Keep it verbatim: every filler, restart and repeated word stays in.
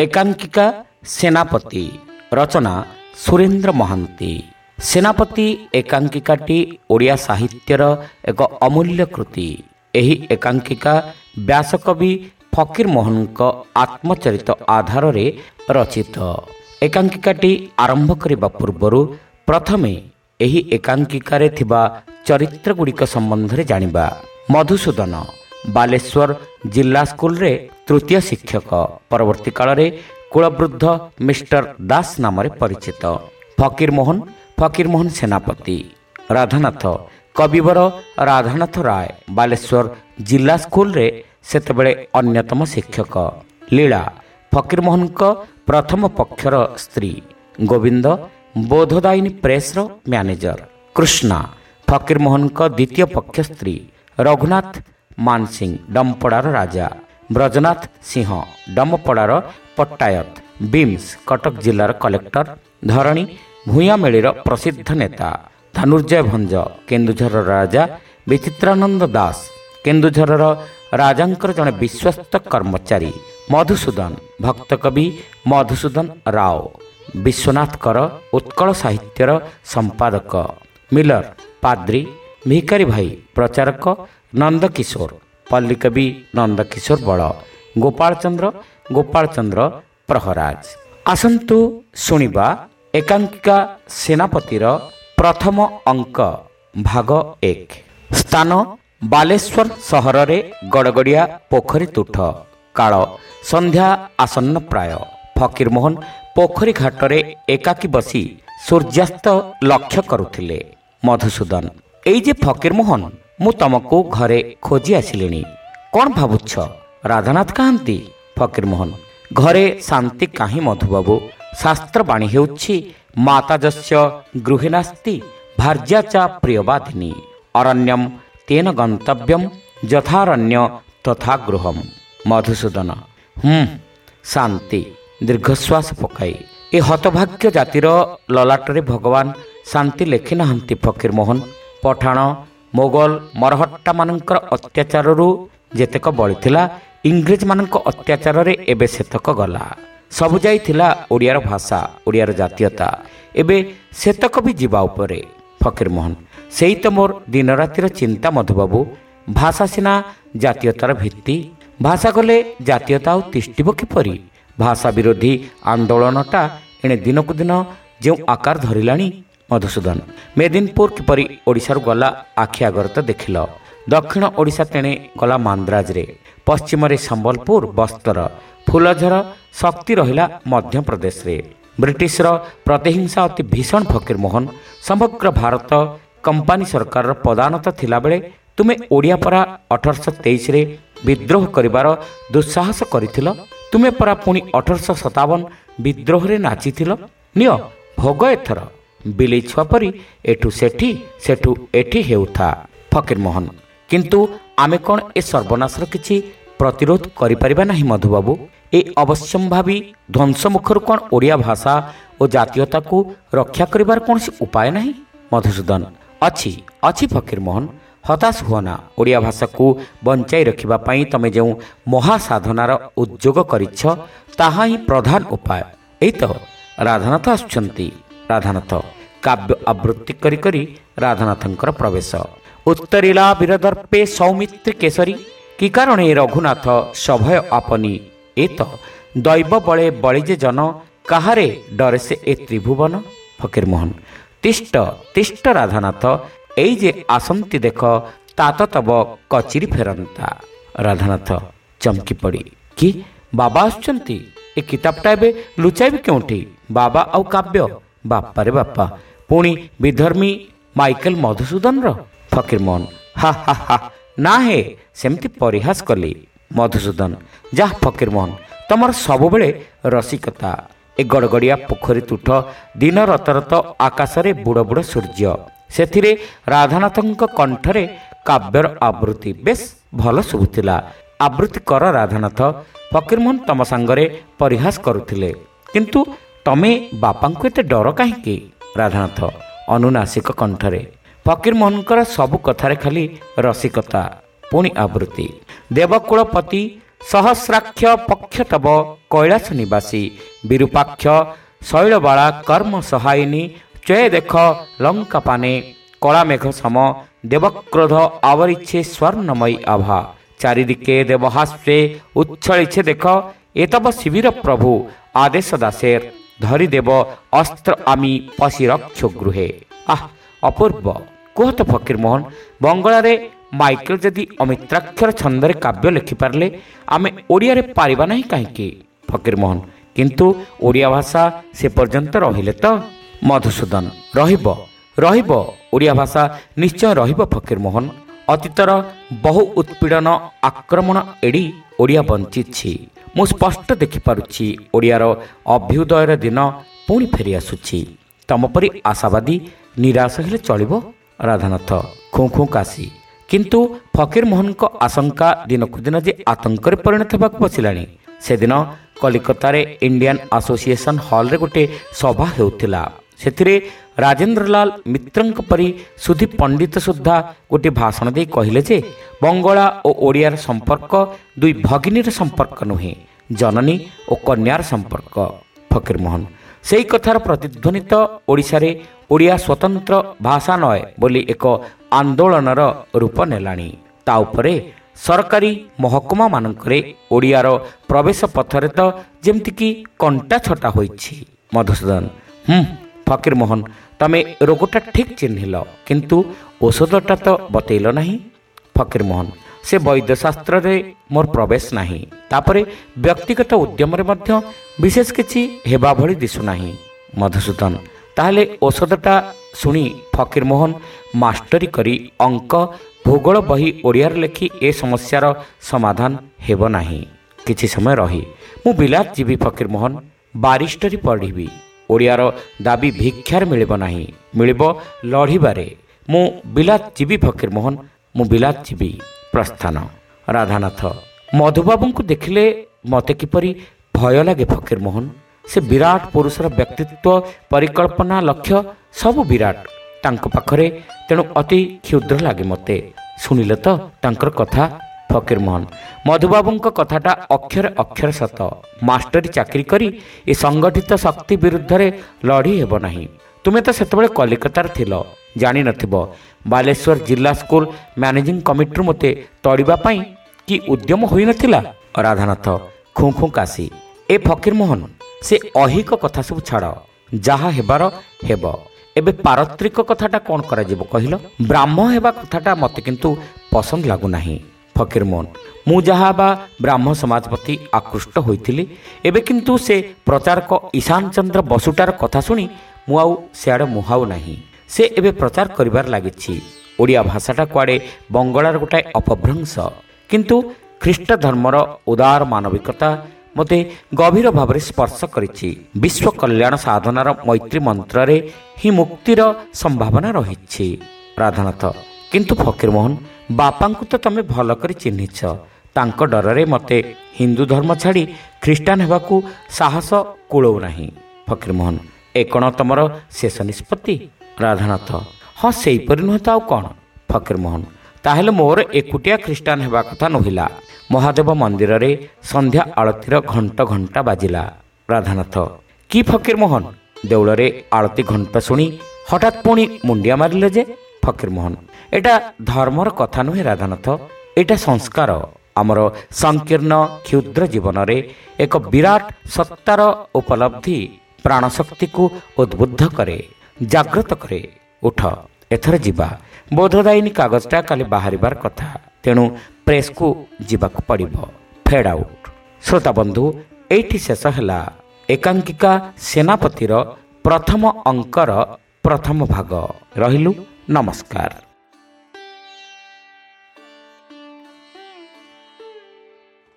ଏକାଙ୍କିକା ସେନାପତି ରଚନା ସୁରେନ୍ଦ୍ର ମହାନ୍ତି। ସେନାପତି ଏକାଙ୍କିକାଟି ଓଡ଼ିଆ ସାହିତ୍ୟର ଏକ ଅମୂଲ୍ୟ କୃତି। ଏହି ଏକାଙ୍କିକା ବ୍ୟାସକବି ଫକୀରମୋହନଙ୍କ ଆତ୍ମଚରିତ ଆଧାରରେ ରଚିତ। ଏକାଙ୍କିକାଟି ଆରମ୍ଭ କରିବା ପୂର୍ବରୁ ପ୍ରଥମେ ଏହି ଏକାଙ୍କିକାରେ ଥିବା ଚରିତ୍ରଗୁଡ଼ିକ ସମ୍ବନ୍ଧରେ ଜାଣିବା। ମଧୁସୂଦନ ବାଲେଶ୍ୱର ଜିଲ୍ଲା ସ୍କୁଲରେ ତୃତୀୟ ଶିକ୍ଷକ, ପରବର୍ତ୍ତୀ କାଳରେ କୁଳବୃଦ୍ଧ ମିଷ୍ଟର ଦାସ ନାମରେ ପରିଚିତ। ଫକୀରମୋହନ ଫକୀରମୋହନ ସେନାପତି। ରାଧାନାଥ କବିବର ରାଧାନାଥ ରାୟ ବାଲେଶ୍ୱର ଜିଲ୍ଲା ସ୍କୁଲରେ ସେତେବେଳେ ଅନ୍ୟତମ ଶିକ୍ଷକ। ଲୀଳା ଫକୀରମୋହନଙ୍କ ପ୍ରଥମ ପକ୍ଷର ସ୍ତ୍ରୀ। ଗୋବିନ୍ଦ ବୋଧଦାୟିନୀ ପ୍ରେସର ମ୍ୟାନେଜର। କୃଷ୍ଣା ଫକୀରମୋହନଙ୍କ ଦ୍ୱିତୀୟ ପକ୍ଷ ସ୍ତ୍ରୀ। ରଘୁନାଥ ମାନସିଂ ଡମପଡ଼ାର ରାଜା। ବ୍ରଜନାଥ ସିଂହ ଡମପଡ଼ାର ପଟ୍ଟାୟତ। ବିମ୍ସ କଟକ ଜିଲ୍ଲାର କଲେକ୍ଟର। ଧରଣୀ ଭୂୟାଁମେଳିର ପ୍ରସିଦ୍ଧ ନେତା। ଧନୁର୍ଜୟ ଭଞ୍ଜ କେନ୍ଦୁଝରର ରାଜା। ବିଚିତ୍ରାନନ୍ଦ ଦାସ କେନ୍ଦୁଝରର ରାଜାଙ୍କର ଜଣେ ବିଶ୍ୱସ୍ତ କର୍ମଚାରୀ। ମଧୁସୂଦନ ଭକ୍ତକବି ମଧୁସୂଦନ ରାଓ ବିଶ୍ୱନାଥ କର ଉତ୍କଳ ସାହିତ୍ୟର ସମ୍ପାଦକ। ମିଲର ପାଦ୍ରୀ। ଭିକାରୀ ଭାଇ ପ୍ରଚାରକ ନନ୍ଦକିଶୋର। ପଲ୍ଲୀକବି ନନ୍ଦକିଶୋର ବଳ। ଗୋପାଳଚନ୍ଦ୍ର ଗୋପାଳଚନ୍ଦ୍ର ପ୍ରହରାଜ। ଆସନ୍ତୁ ଶୁଣିବା ଏକାଙ୍କିକା ସେନାପତିର ପ୍ରଥମ ଅଙ୍କ ଭାଗ ଏକ। ସ୍ଥାନ ବାଲେଶ୍ୱର ସହରରେ ଗଡ଼ଗଡ଼ିଆ ପୋଖରୀ ତୁଠ। କାଳ ସନ୍ଧ୍ୟା ଆସନ୍ନ ପ୍ରାୟ। ଫକୀରମୋହନ ପୋଖରୀ ଘାଟରେ ଏକାକୀ ବସି ସୂର୍ଯ୍ୟାସ୍ତ ଲକ୍ଷ୍ୟ କରୁଥିଲେ। ମଧୁସୂଦନ ଏଇ ଯେ ଫକୀରମୋହନ, ମୁଁ ତମକୁ ଘରେ ଖୋଜି ଆସିଲିଣି। କ'ଣ ଭାବୁଛ? ରାଧାନାଥ କାହାନ୍ତି? ଫକୀରମୋହନ ଘରେ ଶାନ୍ତି କାହିଁ ମଧୁବାବୁ? ଶାସ୍ତ୍ରବାଣୀ ହେଉଛି ମାତାଜସ୍ୟ ଗୃହେ ନାସ୍ତି ଭାର୍ଯ୍ୟା ଚ ପ୍ରିୟବାଧିନୀ ଅରଣ୍ୟମ୍ ତେନ ଗନ୍ତବ୍ୟମ୍ ଯଥାରଣ୍ୟ ତଥା ଗୃହମ୍। ମଧୁସୂଦନ ହୁଁ ଶାନ୍ତି ଦୀର୍ଘଶ୍ୱାସ ପକାଇ। ଏ ହତଭାଗ୍ୟ ଜାତିର ଲଲାଟରେ ଭଗବାନ ଶାନ୍ତି ଲେଖି ନାହାନ୍ତି ଫକୀରମୋହନ। ପଠାଣ ମୋଗଲ ମରହଟ୍ଟାମାନଙ୍କର ଅତ୍ୟାଚାରରୁ ଯେତେକ ବଳିଥିଲା, ଇଂରେଜମାନଙ୍କ ଅତ୍ୟାଚାରରେ ଏବେ ସେତକ ଗଲା। ସବୁ ଯାଇଥିଲା ଓଡ଼ିଆର ଭାଷା, ଓଡ଼ିଆର ଜାତୀୟତା। ଏବେ ସେତକ ବି ଯିବା ଉପରେ। ଫକୀରମୋହନ ସେଇ ତ ମୋର ଦିନରାତିର ଚିନ୍ତା ମଧୁବାବୁ। ଭାଷା ସିନା ଜାତୀୟତାର ଭିତ୍ତି। ଭାଷା ଗଲେ ଜାତୀୟତା ଆଉ ତିଷ୍ଠିବ କିପରି? ଭାଷା ବିରୋଧୀ ଆନ୍ଦୋଳନଟା ଏଣେ ଦିନକୁ ଦିନ ଯେଉଁ ଆକାର ଧରିଲାଣି। ମଧୁସୂଦନ ମେଦିନପୁର କିପରି ଓଡ଼ିଶାରୁ ଗଲା ଆଖି ଆଗରେ ତ ଦେଖିଲ। ଦକ୍ଷିଣ ଓଡ଼ିଶା ତେଣେ ଗଲା ମାନ୍ଦ୍ରାଜରେ। ପଶ୍ଚିମରେ ସମ୍ବଲପୁର ବସ୍ତର। ଫୁଲଝର ଶକ୍ତି ରହିଲା ମଧ୍ୟପ୍ରଦେଶରେ। ବ୍ରିଟିଶର ପ୍ରତିହିଂସା ଅତି ଭୀଷଣ। ଫକୀରମୋହନ ସମଗ୍ର ଭାରତ କମ୍ପାନୀ ସରକାରର ପଦାନତ ଥିଲାବେଳେ ତୁମେ ଓଡ଼ିଆ ପରା ଅଠରଶହ ତେଇଶରେ ବିଦ୍ରୋହ କରିବାର ଦୁଃସାହସ କରିଥିଲ। ତୁମେ ପରା ପୁଣି ଅଠରଶହ ସତାବନ ବିଦ୍ରୋହରେ ନାଚିଥିଲ। ନିଅ ଭୋଗ ଏଥର। ବିଲେଇ ଛୁଆ ପରି ଏଠୁ ସେଠି ସେଠୁ ଏଠି ହେଉଥା। ଫକୀରମୋହନ କିନ୍ତୁ ଆମେ କ'ଣ ଏ ସର୍ବନାଶର କିଛି ପ୍ରତିରୋଧ କରିପାରିବା ନାହିଁ ମଧୁବାବୁ? ଏ ଅବଶ୍ୟମ୍ଭାବୀ ଧ୍ୱଂସମୁଖରୁ କ'ଣ ଓଡ଼ିଆ ଭାଷା ଓ ଜାତୀୟତାକୁ ରକ୍ଷା କରିବାର କୌଣସି ଉପାୟ ନାହିଁ? ମଧୁସୂଦନ ଅଛି ଅଛି ଫକୀରମୋହନ, ହତାଶ ହୁଅନା। ଓଡ଼ିଆ ଭାଷାକୁ ବଞ୍ଚାଇ ରଖିବା ପାଇଁ ତମେ ଯେଉଁ ମହାସାଧନାର ଉଦ୍ଯୋଗ କରିଛ, ତାହା ହିଁ ପ୍ରଧାନ ଉପାୟ। ଏଇ ତ ରାଧାନାଥ ଆସୁଛନ୍ତି। ରାଧାନାଥ କାବ୍ୟ ଆବୃତ୍ତି କରି କରି ରାଧାନାଥଙ୍କର ପ୍ରବେଶ। ଉତ୍ତରିଲା ବୀରଦର୍ପେ ସୌମିତ୍ରୀ କେଶରୀ କି କାରଣେ ରଘୁନାଥ ସଭୟ ଆପନି। ଏ ତ ଦୈବ ବଳେ ବଳି ଯେ ଜନ କାହାରେ ଡରେ ସେ ଏ ତ୍ରିଭୁବନ। ଫକୀରମୋହନ ତିଷ୍ଠ ତିଷ୍ଠ ରାଧାନାଥ, ଏଇ ଯେ ଆସନ୍ତି ଦେଖ ତାତ ତବ କଚିରି ଫେରନ୍ତା। ରାଧାନାଥ ଚମକି ପଡ଼ି କି ବାବା ଆସୁଛନ୍ତି? ଏ କିତାବଟା ଏବେ ଲୁଚାଇବି କେଉଁଠି? ବାବା ଆଉ କାବ୍ୟ? ବାପାରେ ବାପା, ପୁଣି ବିଧର୍ମୀ ମାଇକେଲ ମଧୁସୂଦନର? ଫକୀରମୋହନ ହା ହା ହା ନା ହେ ସେମିତି ପରିହାସ କଲି। ମଧୁସୂଦନ ଯାହା ଫକୀରମୋହନ, ତମର ସବୁବେଳେ ରସିକତା। ଏ ଗଡ଼ଗଡ଼ିଆ ପୋଖରୀ ତୁଠ, ଦିନ ରତରତ ଆକାଶରେ ବୁଡ଼ ବୁଡ଼ ସୂର୍ଯ୍ୟ, ସେଥିରେ ରାଧାନାଥଙ୍କ କଣ୍ଠରେ କାବ୍ୟର ଆବୃତ୍ତି ବେଶ୍ ଭଲ ଶୁଭୁଥିଲା। ଆବୃତ୍ତି କର ରାଧାନାଥ। ଫକୀରମୋହନ ତମ ସାଙ୍ଗରେ ପରିହାସ କରୁଥିଲେ, କିନ୍ତୁ ତମେ ବାପାଙ୍କୁ ଏତେ ଡର କାହିଁକି? ରାଧାନାଥ ଅନୁନାସିକ କଣ୍ଠରେ। ଫକୀରମୋହନଙ୍କର ସବୁ କଥାରେ ଖାଲି ରସିକତା। ପୁଣି ଆବୃତ୍ତି। ଦେବକୁଳପତି ସହସ୍ରାକ୍ଷ ପକ୍ଷ ତବ କୈଳାସ ନିବାସୀ ବିରୂପାକ୍ଷ ଶୈଳବାଳା କର୍ମ ସହାୟିନୀ ଚୟ ଦେଖ ଲଙ୍କା ପାନେ କଳା ମେଘ ସମ ଦେବକ୍ରୋଧ ଆବରିଛେ ସ୍ୱର୍ଣ୍ଣମୟୀ ଆଭା ଚାରିଦିକେ ଦେବହାସ୍ରେ ଉଚ୍ଛଳିଛେ ଦେଖ ଏତବ ଶିବିର ପ୍ରଭୁ ଆଦେଶ ଦାସେର ଧରିଦେବ ଅସ୍ତ୍ର ଆମି ପଶିରକ୍ଷ ଗୃହେ। ଆହ ଅପୂର୍ବ କୁହ ତ ଫକୀର ମୋହନ, ବଙ୍ଗଳାରେ ମାଇକେଲ ଯଦି ଅମିତ୍ରାକ୍ଷର ଛନ୍ଦରେ କାବ୍ୟ ଲେଖିପାରିଲେ ଆମେ ଓଡ଼ିଆରେ ପାରିବା ନାହିଁ କାହିଁକି? ଫକୀର ମୋହନ କିନ୍ତୁ ଓଡ଼ିଆ ଭାଷା ସେ ପର୍ଯ୍ୟନ୍ତ ରହିଲେ ତ? ମଧୁସୂଦନ ରହିବ ରହିବ ଓଡ଼ିଆ ଭାଷା ନିଶ୍ଚୟ ରହିବ ଫକୀର ମୋହନ। ଅତୀତର ବହୁ ଉତ୍ପୀଡ଼ନ ଆକ୍ରମଣ ଏଡ଼ି ଓଡ଼ିଆ ବଞ୍ଚିଛି। ମୁଁ ସ୍ପଷ୍ଟ ଦେଖିପାରୁଛି ଓଡ଼ିଆର ଅଭ୍ୟୁଦୟର ଦିନ ପୁଣି ଫେରିଆସୁଛି। ତମ ପରି ଆଶାବାଦୀ ନିରାଶ ହେଲେ ଚଳିବ? ରାଧାନାଥ ଖୁଁ ଖୁଁ କାଶି। କିନ୍ତୁ ଫକୀର ମୋହନଙ୍କ ଆଶଙ୍କା ଦିନକୁ ଦିନ ଯେ ଆତଙ୍କରେ ପରିଣତ ହେବାକୁ ବସିଲାଣି। ସେଦିନ କଲିକତାରେ ଇଣ୍ଡିଆନ୍ ଆସୋସିଏସନ୍ ହଲ୍ରେ ଗୋଟିଏ ସଭା ହେଉଥିଲା। ସେଥିରେ ରାଜେନ୍ଦ୍ରଲାଲ ମିତ୍ରଙ୍କ ପରି ସୁଧୀ ପଣ୍ଡିତ ସୁଦ୍ଧା ଗୋଟିଏ ଭାଷଣ ଦେଇ କହିଲେ ଯେ ବଙ୍ଗଳା ଓ ଓଡ଼ିଆର ସମ୍ପର୍କ ଦୁଇ ଭଗିନୀର ସମ୍ପର୍କ ନୁହେଁ, ଜନନୀ ଓ କନ୍ୟାର ସମ୍ପର୍କ। ଫକୀର ମୋହନ ସେହି କଥାର ପ୍ରତିଧ୍ୱନିତ ଓଡ଼ିଶାରେ ଓଡ଼ିଆ ସ୍ୱତନ୍ତ୍ର ଭାଷା ନୟ ବୋଲି ଏକ ଆନ୍ଦୋଳନର ରୂପ ନେଲାଣି। ତା ଉପରେ ସରକାରୀ ମହକୁମାମାନଙ୍କରେ ଓଡ଼ିଆର ପ୍ରବେଶ ପଥରେ ତ ଯେମିତିକି କଣ୍ଟା ଛଟା ହୋଇଛି। ମଧୁସୂଦନ ହୁଁ ଫକୀର ମୋହନ ତମେ ରୋଗଟା ଠିକ୍ ଚିହ୍ନିଲ, କିନ୍ତୁ ଔଷଧଟା ତ ବତେଇଲ ନାହିଁ। ଫକୀର ମୋହନ ସେ ବୈଦ୍ୟଶାସ୍ତ୍ରରେ ମୋର ପ୍ରବେଶ ନାହିଁ। ତାପରେ ବ୍ୟକ୍ତିଗତ ଉଦ୍ୟମରେ ମଧ୍ୟ ବିଶେଷ କିଛି ହେବା ଭଳି ଦିଶୁନାହିଁ। ମଧୁସୂଦନ ତାହେଲେ ଔଷଧଟା ଶୁଣି ଫକୀର ମୋହନ ମାଷ୍ଟରୀ କରି ଅଙ୍କ ଭୂଗୋଳ ବହି ଓଡ଼ିଆରେ ଲେଖି ଏ ସମସ୍ୟାର ସମାଧାନ ହେବ ନାହିଁ। କିଛି ସମୟ ରହି ମୁଁ ବିଲାତ ଯିବି ଫକୀର ମୋହନ, ବାରିଷ୍ଟରୀ ପଢ଼ିବି। ଓଡ଼ିଆର ଦାବି ଭିକ୍ଷାରେ ମିଳିବ ନାହିଁ, ମିଳିବ ଲଢ଼ିବାରେ। ମୁଁ ବିଲାତ ଯିବି ଫକୀର ମୋହନ, ମୁଁ ବିଲାତ ଯିବି। ପ୍ରସ୍ଥାନ। ରାଧାନାଥ ମଧୁବାବୁଙ୍କୁ ଦେଖିଲେ ମୋତେ କିପରି ଭୟ ଲାଗେ ଫକୀର ମୋହନ। ସେ ବିରାଟ ପୁରୁଷର ବ୍ୟକ୍ତିତ୍ୱ, ପରିକଳ୍ପନା, ଲକ୍ଷ୍ୟ ସବୁ ବିରାଟ ତାଙ୍କ ପାଖରେ, ତେଣୁ ଅତି କ୍ଷୁଦ୍ର ଲାଗେ ମୋତେ। ଶୁଣିଲେ ତ ତାଙ୍କର କଥା? ଫକୀର ମୋହନ ମଧୁବାବୁଙ୍କ କଥାଟା ଅକ୍ଷରେ ଅକ୍ଷର ସତ। ମାଷ୍ଟରୀ ଚାକିରି କରି ଏ ସଂଗଠିତ ଶକ୍ତି ବିରୁଦ୍ଧରେ ଲଢ଼ି ହେବ ନାହିଁ। ତୁମେ ତ ସେତେବେଳେ କଲିକତାରେ ଥିଲ, ଜାଣିନଥିବ ବାଲେଶ୍ୱର ଜିଲ୍ଲା ସ୍କୁଲ ମ୍ୟାନେଜିଂ କମିଟିରୁ ମୋତେ ତଡ଼ିବା ପାଇଁ କି ଉଦ୍ୟମ ହୋଇନଥିଲା। ରାଧାନାଥ ଖୁଁ ଖୁଁ କାଶି। ଏ ଫକୀର ମୋହନ ସେ ଅହିକ କଥା ସବୁ ଛାଡ଼, ଯାହା ହେବାର ହେବ। ଏବେ ପାରତ୍ରିକ କଥାଟା କ'ଣ କରାଯିବ କହିଲ? ବ୍ରାହ୍ମ ହେବା କଥାଟା ମୋତେ କିନ୍ତୁ ପସନ୍ଦ ଲାଗୁନାହିଁ। ଫକୀର ମୋହନ ମୁଁ ଯାହା ବା ବ୍ରାହ୍ମ ସମାଜ ପ୍ରତି ଆକୃଷ୍ଟ ହୋଇଥିଲି, ଏବେ କିନ୍ତୁ ସେ ପ୍ରଚାରକ ଈଶାନ ଚନ୍ଦ୍ର ବସୁଟାର କଥା ଶୁଣି ମୁଁ ଆଉ ସେଆଡ଼େ ମୁହାଉ ନାହିଁ। ସେ ଏବେ ପ୍ରଚାର କରିବାରେ ଲାଗିଛି ଓଡ଼ିଆ ଭାଷାଟା କୁଆଡ଼େ ବଙ୍ଗଳାର ଗୋଟାଏ ଅପଭ୍ରଂଶ। କିନ୍ତୁ ଖ୍ରୀଷ୍ଟ ଧର୍ମର ଉଦାର ମାନବିକତା ମୋତେ ଗଭୀର ଭାବରେ ସ୍ପର୍ଶ କରିଛି। ବିଶ୍ୱ କଲ୍ୟାଣ ସାଧନାର ମୈତ୍ରୀ ମନ୍ତ୍ରରେ ହିଁ ମୁକ୍ତିର ସମ୍ଭାବନା ରହିଛି। ରାଧାନାଥ କିନ୍ତୁ ଫକୀର ମୋହନ ବାପାଙ୍କୁ ତ ତମେ ଭଲ କରି ଚିହ୍ନିଛ। ତାଙ୍କ ଡରରେ ମୋତେ ହିନ୍ଦୁ ଧର୍ମ ଛାଡ଼ି ଖ୍ରୀଷ୍ଟାନ ହେବାକୁ ସାହସ କୁଳଉ ନାହିଁ। ଫକୀର ମୋହନ ଏ କ'ଣ ତମର ଶେଷ ନିଷ୍ପତ୍ତି? ରାଧାନାଥ ହଁ ସେଇପରି ନୁହେଁ ତ ଆଉ କ'ଣ? ଫକୀର ମୋହନ ତାହେଲେ ମୋର ଏକୁଟିଆ ଖ୍ରୀଷ୍ଟାନ ହେବା କଥା ନୁହିଲା। ମହାଦେବ ମନ୍ଦିରରେ ସନ୍ଧ୍ୟା ଆଳତୀର ଘଣ୍ଟ ଘଣ୍ଟା ବାଜିଲା। ରାଧାନାଥ କି ଫକୀର ମୋହନ ଦେଉଳରେ ଆଳତୀ ଘଣ୍ଟ ଶୁଣି ହଠାତ୍ ପୁଣି ମୁଣ୍ଡିଆ ମାରିଲେ ଯେ? ଫକୀର ମୋହନ ଏଇଟା ଧର୍ମର କଥା ନୁହେଁ ରାଧାନାଥ, ଏଇଟା ସଂସ୍କାର। ଆମର ସଂକୀର୍ଣ୍ଣ କ୍ଷୁଦ୍ର ଜୀବନରେ ଏକ ବିରାଟ ସତ୍ତାର ଉପଲବ୍ଧି ପ୍ରାଣଶକ୍ତିକୁ ଉଦ୍ବୁଦ୍ଧ କରେ, ଜାଗ୍ରତ କରେ। ଉଠ ଏଥର ଯିବା। ବୋଧଦାୟିନୀ କାଗଜଟା କାଲି ବାହାରିବାର କଥା, ତେଣୁ ପ୍ରେସ୍କୁ ଯିବାକୁ ପଡ଼ିବ। ଫେଡ୍ ଆଉଟ୍। ଶ୍ରୋତାବନ୍ଧୁ ଏଇଠି ଶେଷ ହେଲା ଏକାଙ୍କିକା ସେନାପତିର ପ୍ରଥମ ଅଙ୍କର ପ୍ରଥମ ଭାଗ। ରହିଲୁ, ନମସ୍କାର।